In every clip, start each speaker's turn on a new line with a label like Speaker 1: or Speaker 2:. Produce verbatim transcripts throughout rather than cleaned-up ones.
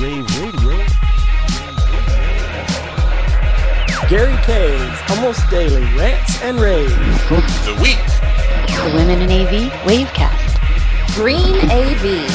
Speaker 1: Rave Radio.
Speaker 2: Gary K's Almost Daily Rants and Raves.
Speaker 3: The Week.
Speaker 4: The Women in A V Wavecast.
Speaker 5: Green A V.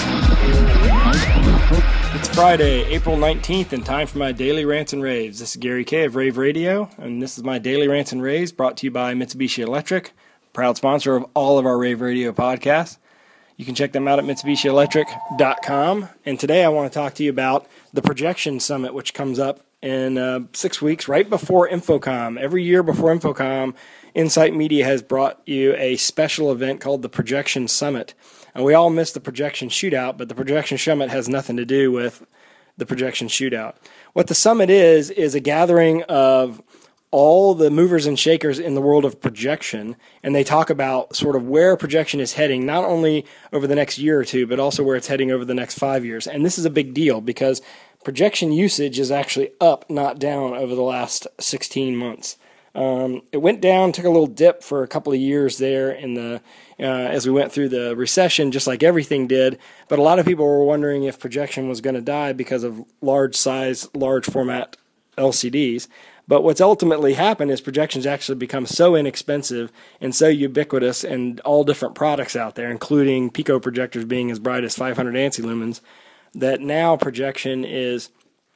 Speaker 2: It's Friday, April nineteenth, and time for my Daily Rants and Raves. This is Gary K of Rave Radio, and this is my Daily Rants and Raves brought to you by Mitsubishi Electric, proud sponsor of all of our Rave Radio podcasts. You can check them out at Mitsubishi Electric dot com. And today I want to talk to you about the Projection Summit, which comes up in uh, six weeks, right before InfoComm. Every year before InfoComm, Insight Media has brought you a special event called the Projection Summit. And we all miss the Projection Shootout, but the Projection Summit has nothing to do with the Projection Shootout. What the summit is, is a gathering of all the movers and shakers in the world of projection, and they talk about sort of where projection is heading, not only over the next year or two, but also where it's heading over the next five years. And this is a big deal because projection usage is actually up, not down, over the last sixteen months. Um, it went down, took a little dip for a couple of years there in the uh, as we went through the recession, just like everything did. But a lot of people were wondering if projection was going to die because of large size, large format L C Ds. But what's ultimately happened is projections actually become so inexpensive and so ubiquitous in all different products out there, including Pico projectors being as bright as five hundred ANSI lumens, that now projection is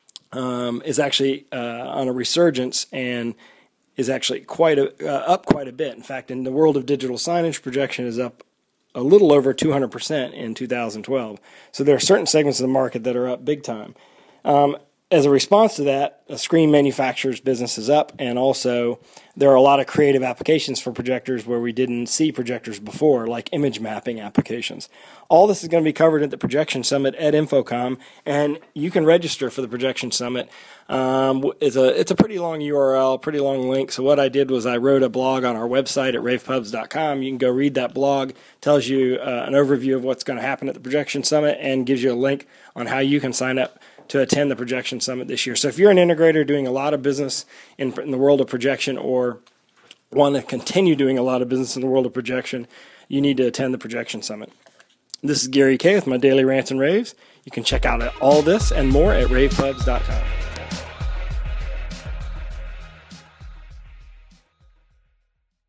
Speaker 2: um, is actually uh, on a resurgence and is actually quite a, uh, up quite a bit. In fact, in the world of digital signage, projection is up a little over two hundred percent in two thousand twelve. So there are certain segments of the market that are up big time. Um, As a response to that, a screen manufacturer's business is up, and also there are a lot of creative applications for projectors where we didn't see projectors before, like image mapping applications. All this is going to be covered at the Projection Summit at InfoComm, and you can register for the Projection Summit. Um, it's a it's a pretty long U R L, pretty long link. So what I did was I wrote a blog on our website at rave pubs dot com. You can go read that blog. It tells you uh, an overview of what's going to happen at the Projection Summit and gives you a link on how you can sign up to attend the Projection Summit this year. So if you're an integrator doing a lot of business in, in the world of projection or want to continue doing a lot of business in the world of projection, you need to attend the Projection Summit. This is Gary K with my Daily Rants and Raves. You can check out all this and more at rave pubs dot com.